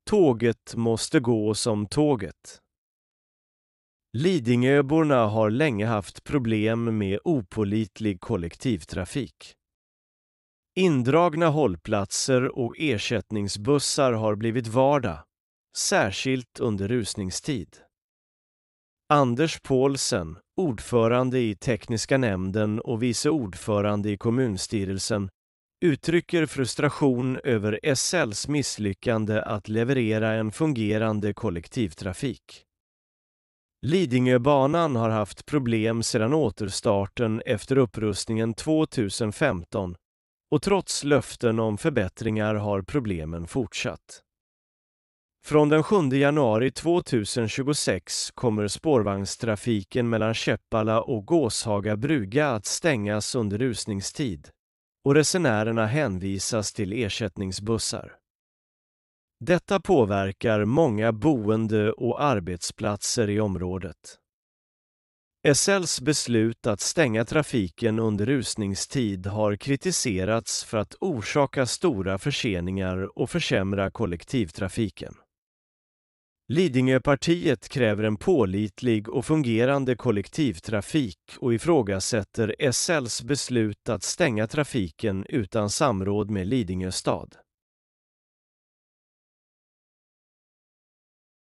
Tåget måste gå som tåget. Lidingöborna har länge haft problem med opålitlig kollektivtrafik. Indragna hållplatser och ersättningsbussar har blivit vardag, särskilt under rusningstid. Anders Paulsen, ordförande i tekniska nämnden och vice ordförande i kommunstyrelsen, uttrycker frustration över SLs misslyckande att leverera en fungerande kollektivtrafik. Lidingöbanan har haft problem sedan återstarten efter upprustningen 2015 och trots löften om förbättringar har problemen fortsatt. Från den 7 januari 2026 kommer spårvagnstrafiken mellan Käppala och Gåshaga brygga att stängas under rusningstid och resenärerna hänvisas till ersättningsbussar. Detta påverkar många boende och arbetsplatser i området. SLs beslut att stänga trafiken under rusningstid har kritiserats för att orsaka stora förseningar och försämra kollektivtrafiken. Lidingöpartiet kräver en pålitlig och fungerande kollektivtrafik och ifrågasätter SLs beslut att stänga trafiken utan samråd med Lidingö stad.